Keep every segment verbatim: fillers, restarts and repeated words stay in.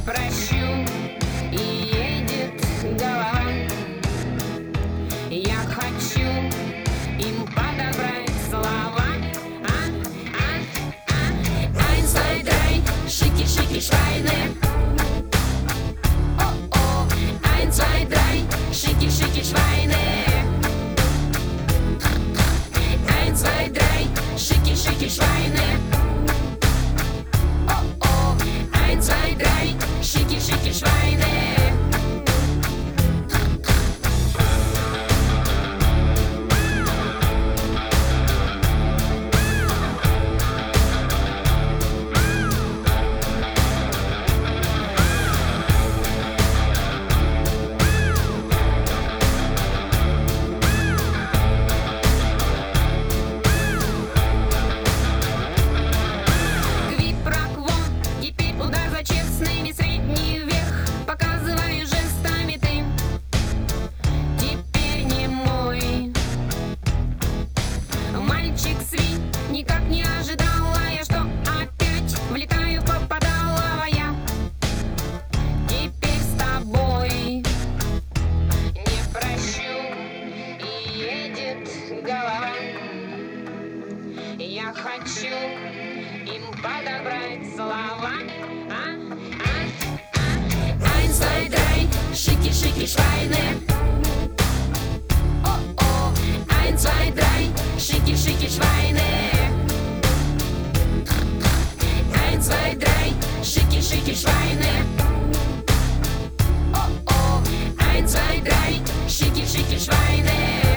прощу, и едет голова. Я хочу им подобрать слова. А, а, а. Eins, zwei, drei, шики, шики, швайны. О-о, eins, zwei, drei, шики, шики, швайны. Eins, zwei, drei, шики, шики, швайны. О-о, eins, zwei, drei, шики, шики, швайны. Никак не ожидала я, что опять влетаю, попадала я. Теперь с тобой не прощу, и едет голова. Я хочу им подобрать слова. А, а, а. Eins, zwei, drei, шики, шики, швайны. О-о, eins, zwei, drei, шики, шики, швайны. Eins, zwei, drei, шики, шики, швайны. О-о, eins, zwei, drei, шики, шики, швайны.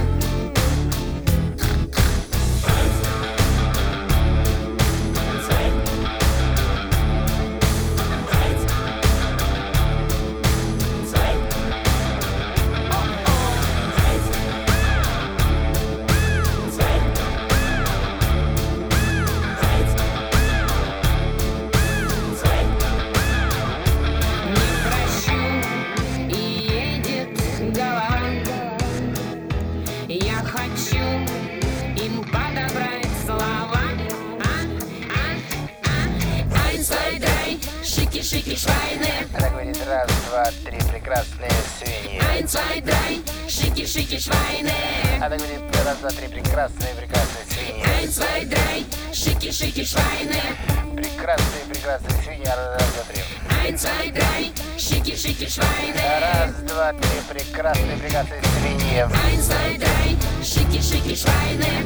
Я хочу им подобрать слова. А, а, а. Eins, zwei, drei, шики, шики, швайны. Она говорит: раз, два, три, прекрасные свиньи. Eins, zwei, drei, шики, шики, швайны. Она говорит: раз, два, три, прекрасные, прекрасные свиньи. Eins, zwei, drei, шики, шики, швайны. Прекрасные, прекрасные свиньи. Раз, два, три. Eins, zwei, drei, шики, шики, швайны. Раз, два, три, прекрасные, прекрасные свиньи. Eins, zwei, drei, шики, шики, швайны.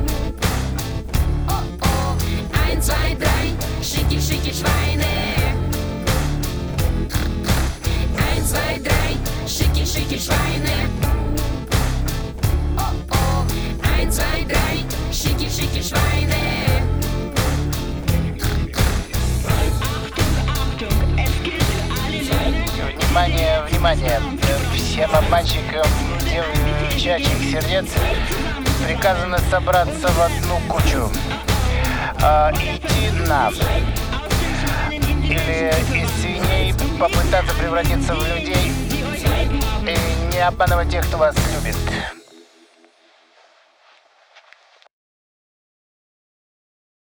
О-о, eins, zwei, drei, шики, шики, швайны. Eins, zwei, drei, шики, шики, швайны. О-о, eins, zwei, drei, шики, шики, швайны. Внимание, внимание! Всем обманщикам девчачьих сердец приказано собраться в одну кучу. А, идти на или из свиней попытаться превратиться в людей и не обманывать тех, кто вас любит.